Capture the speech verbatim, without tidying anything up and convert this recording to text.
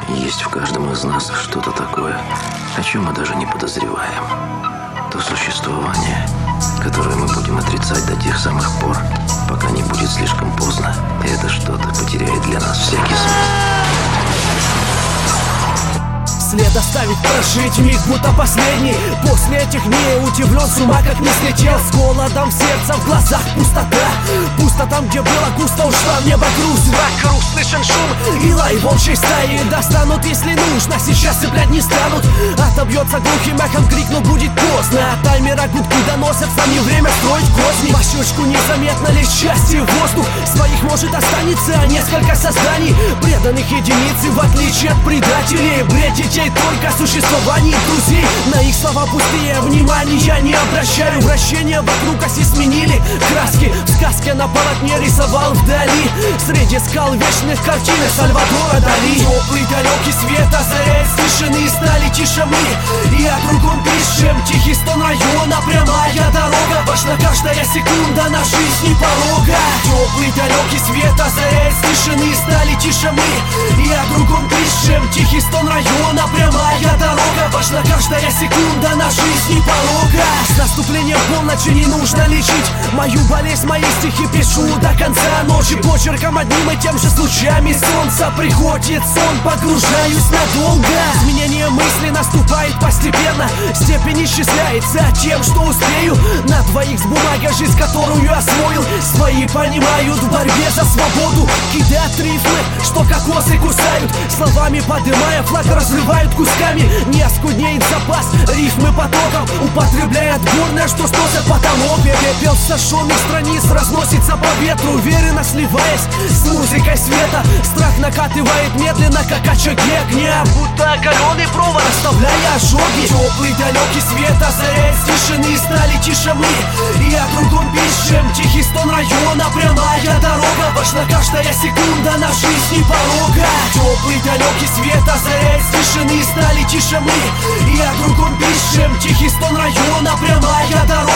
Есть в каждом из нас что-то такое, о чем мы даже не подозреваем. То существование, которое мы будем отрицать до тех самых пор, пока не будет слишком поздно, и это что-то потеряет для нас всякий смысл. След оставить, прожить миг, будто последний. После этих дней удивлен, с ума как не слетел. С голодом в сердце, в глазах пустота. Пусто там, где было густо, ушла в небо груз. Вокруг слышен шум и лай волчьей стаи. Достанут, если нужно, сейчас цеплять не станут. Отобьется глухим эхом, крик, но будет поздно. От таймера гудки доносятся, не время строить козни. По щечку незаметно лишь счастье в воздух. Своих может останется несколько созданий, преданных единицы, в отличие от предателей. Бред детей только существований друзей. На их слова пустые, внимания я не обращаю. Вращения вокруг оси сменили краски. В сказке на полотне рисовал вдали, среди скал вечных картинок Сальвадора Дали. Теплый далекий свет озаряет с тишины, стали тише мы, и о другом пишем. Тихий стон района, прямая дорога. Важна каждая секунда на жизни порога. Теплый далекий свет озаряет с тишины, стали тише мы, и о другом пишем. Тихий стон района, прямая дорога. Важна каждая секунда на жизни порога. С наступлением полночи не нужно лечить мою болезнь, мои стихи пишу до конца ночи. Почерком одним и тем же с лучами солнца приходит сон, погружаюсь надолго. Изменение мысли наступает постепенно, степень исчисляется тем, что успею. На двоих с бумагой жизнь, которую освоил. Свои понимают в борьбе за свободу. Кидают рифмы, что кокосы кусают, словами подымая флаг, разрывают кусками. Не оскуднеет запас рифмы потоком, употребляя отборное, что сносят потолок. Пепел сожженных страниц разносится по ветру, уверенно сливаясь с музыкой света. Страх накатывает медленно, как очаги огня, будто оголенный провод, оставляя ожоги. Теплый далекий свет озаряет с тишины, стали тише мы, и о другом пишем. Тихий стон района, прямая дорога. Важна каждая секунда на жизни порога. Теплый далекий свет озаряет с тишины, стали тише мы, и о другом пишем. Тихий стон района, прямая дорога.